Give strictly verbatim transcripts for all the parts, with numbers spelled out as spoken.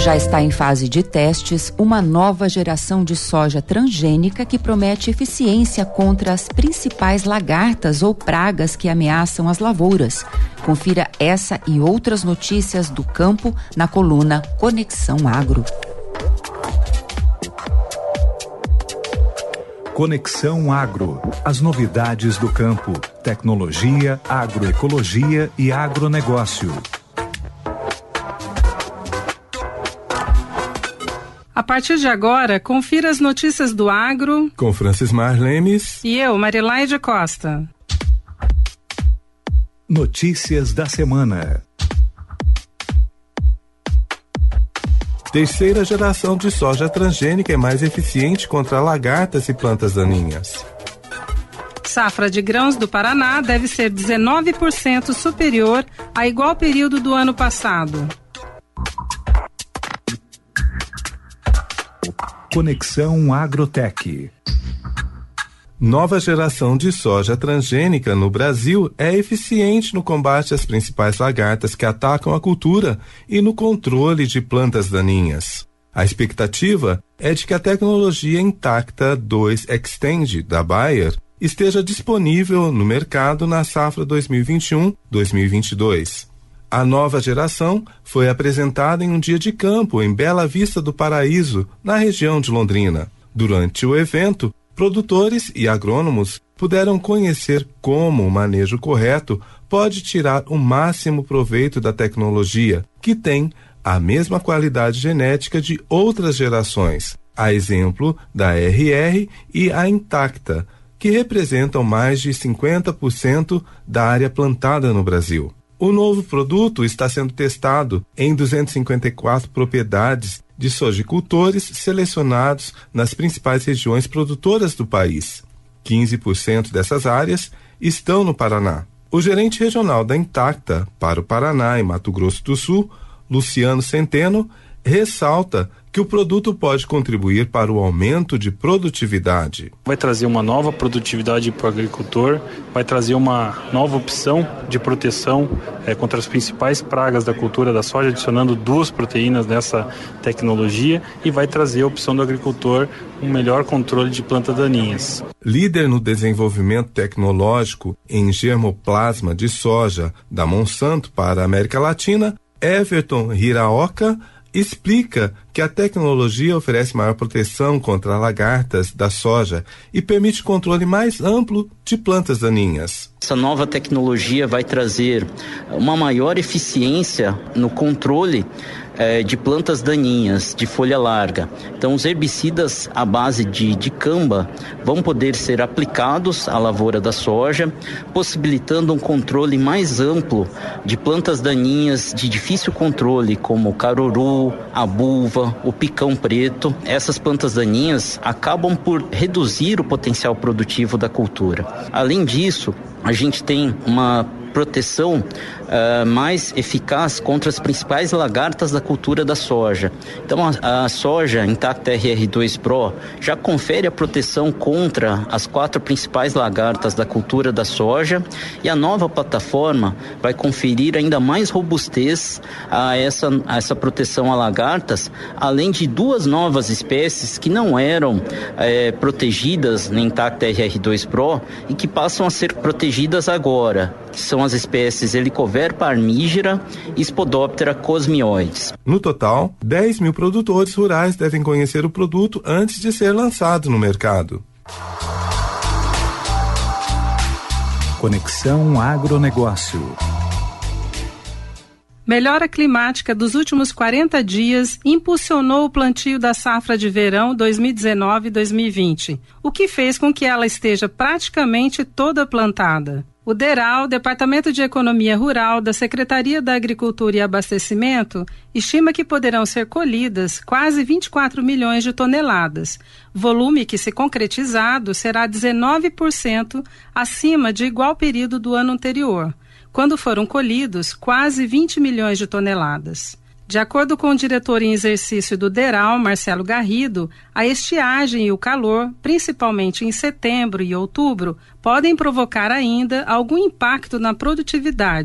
Já está em fase de testes uma nova geração de soja transgênica que promete eficiência contra as principais lagartas ou pragas que ameaçam as lavouras. Confira essa e outras notícias do campo na coluna Conexão Agro. Conexão Agro. As novidades do campo, tecnologia, agroecologia e agronegócio. A partir de agora, confira as notícias do agro com Francismar Lemes e eu, Marilaide Costa. Notícias da semana. Terceira geração de soja transgênica é mais eficiente contra lagartas e plantas daninhas. Safra de grãos do Paraná deve ser dezenove por cento superior a igual período do ano passado. Conexão Agrotech. Nova geração de soja transgênica no Brasil é eficiente no combate às principais lagartas que atacam a cultura e no controle de plantas daninhas. A expectativa é de que a tecnologia Intacta dois Extend da Bayer esteja disponível no mercado na safra dois mil e vinte e um, dois mil e vinte e dois. A nova geração foi apresentada em um dia de campo em Bela Vista do Paraíso, na região de Londrina. Durante o evento, produtores e agrônomos puderam conhecer como o manejo correto pode tirar o máximo proveito da tecnologia, que tem a mesma qualidade genética de outras gerações, a exemplo da R R e a Intacta, que representam mais de cinquenta por cento da área plantada no Brasil. O novo produto está sendo testado em duzentas e cinquenta e quatro propriedades de sojicultores selecionados nas principais regiões produtoras do país. quinze por cento dessas áreas estão no Paraná. O gerente regional da Intacta para o Paraná e Mato Grosso do Sul, Luciano Centeno, ressalta que o produto pode contribuir para o aumento de produtividade. Vai trazer uma nova produtividade para o agricultor, vai trazer uma nova opção de proteção é, contra as principais pragas da cultura da soja, adicionando duas proteínas nessa tecnologia, e vai trazer a opção do agricultor um melhor controle de plantas daninhas. Líder no desenvolvimento tecnológico em germoplasma de soja da Monsanto para a América Latina, Everton Hiraoka explica que a tecnologia oferece maior proteção contra lagartas da soja e permite controle mais amplo de plantas daninhas. Essa nova tecnologia vai trazer uma maior eficiência no controle eh, de plantas daninhas de folha larga. Então, os herbicidas à base de dicamba vão poder ser aplicados à lavoura da soja, possibilitando um controle mais amplo de plantas daninhas de difícil controle, como o caruru, a bulva, o picão preto. Essas plantas daninhas acabam por reduzir o potencial produtivo da cultura. Além disso, a gente tem uma proteção uh, mais eficaz contra as principais lagartas da cultura da soja. Então a, a soja Intacta R R dois Pro já confere a proteção contra as quatro principais lagartas da cultura da soja, e a nova plataforma vai conferir ainda mais robustez a essa, a essa proteção a lagartas, além de duas novas espécies que não eram eh, protegidas na Intacta R R dois Pro e que passam a ser protegidas agora, que são as espécies Helicover parmígera e Spodoptera cosmioides. No total, dez mil produtores rurais devem conhecer o produto antes de ser lançado no mercado. Conexão Agronegócio. Melhora climática dos últimos quarenta dias impulsionou o plantio da safra de verão dois mil e dezenove dois mil e vinte, o que fez com que ela esteja praticamente toda plantada. O DERAL, Departamento de Economia Rural da Secretaria da Agricultura e Abastecimento, estima que poderão ser colhidas quase vinte e quatro milhões de toneladas, volume que, se concretizado, será dezenove por cento acima de igual período do ano anterior, quando foram colhidos quase vinte milhões de toneladas. De acordo com o diretor em exercício do DERAL, Marcelo Garrido, a estiagem e o calor, principalmente em setembro e outubro, podem provocar ainda algum impacto na produtividade.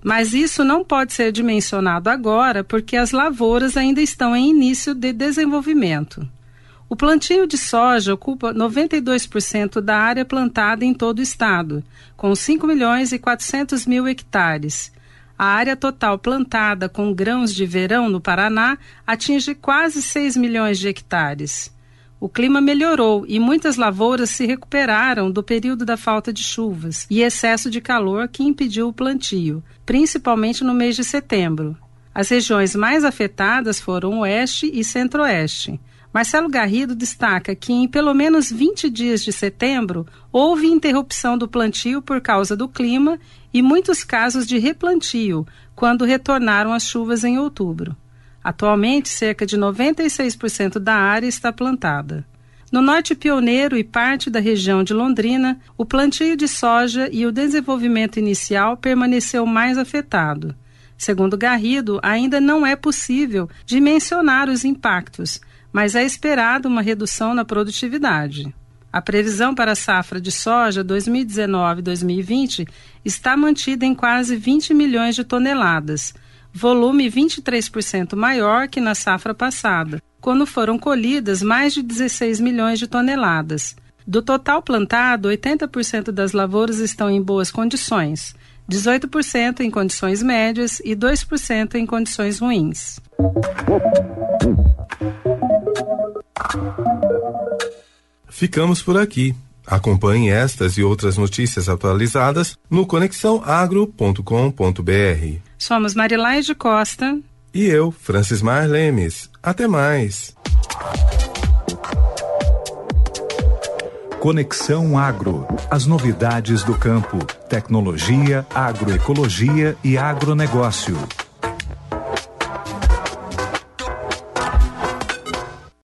Mas isso não pode ser dimensionado agora porque as lavouras ainda estão em início de desenvolvimento. O plantio de soja ocupa noventa e dois por cento da área plantada em todo o estado, com cinco milhões e quatrocentos mil hectares. A área total plantada com grãos de verão no Paraná atinge quase seis milhões de hectares. O clima melhorou e muitas lavouras se recuperaram do período da falta de chuvas e excesso de calor que impediu o plantio, principalmente no mês de setembro. As regiões mais afetadas foram o Oeste e Centro-Oeste. Marcelo Garrido destaca que em pelo menos vinte dias de setembro houve interrupção do plantio por causa do clima e muitos casos de replantio, quando retornaram as chuvas em outubro. Atualmente, cerca de noventa e seis por cento da área está plantada. No Norte Pioneiro e parte da região de Londrina, o plantio de soja e o desenvolvimento inicial permaneceu mais afetado. Segundo Garrido, ainda não é possível dimensionar os impactos, mas é esperado uma redução na produtividade. A previsão para a safra de soja dois mil e dezenove a dois mil e vinte está mantida em quase vinte milhões de toneladas, volume vinte e três por cento maior que na safra passada, quando foram colhidas mais de dezesseis milhões de toneladas. Do total plantado, oitenta por cento das lavouras estão em boas condições, dezoito por cento em condições médias e dois por cento em condições ruins. Ficamos por aqui. Acompanhe estas e outras notícias atualizadas no conexão agro ponto com ponto b r. Somos Marilaide Costa e eu, Francismar Lemes. Até mais. Conexão Agro. As novidades do campo, tecnologia, agroecologia e agronegócio.